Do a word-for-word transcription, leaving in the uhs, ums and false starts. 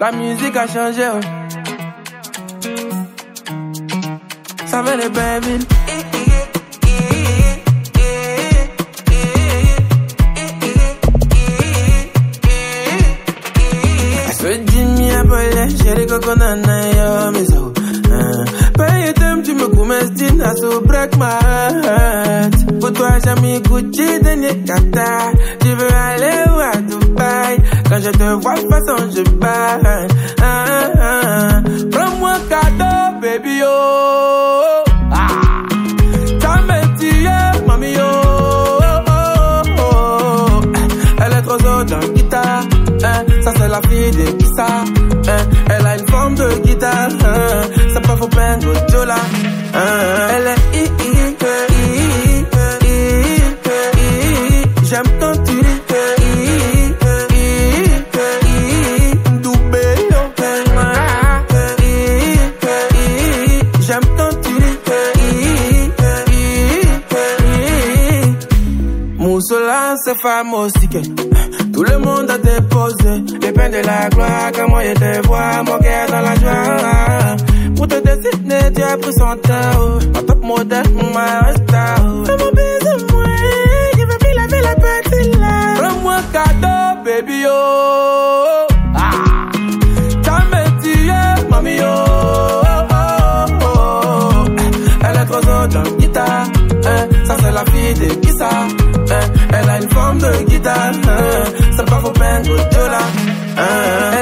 La musique a changé, oh. Ça vient de Bainville. Chérie coconana yo miso Paye t'aimes tu me comestinas so break my heart. Pour toi j'ai mis Gucci dernier Qatar. Tu veux aller où à Dubaï? Quand je te vois façon je baille. ah, ah, ah. Prends-moi cadeau baby yo. ah. T'as me tué mami yo. oh, oh, oh. Elle est trop haute dans le guitare. Ça c'est la fille de Kissa. Elle a une forme de guitare. Ça pas faut peindre Jola. Elle est i i i i i. J'aime quand tu i i i double J'aime quand tu i i Moussola c'est fameux tout le monde a déposé les peines de la gloire. Quand moi je te vois, mon cœur dans la joie. Pour te dessiner, tu as pris son temps. Ma top modèle, ma star. Fais mon baiser, moi, je veux plus laver la petite là. Prends-moi cadeau, baby yo. Ah. T'as me tué, mami yo. Oh, oh, oh. Elle est trop haute dans le guitare. Ça c'est la fille de Kissa. Elle a une forme de guitare. Ça pas faut peindre de là.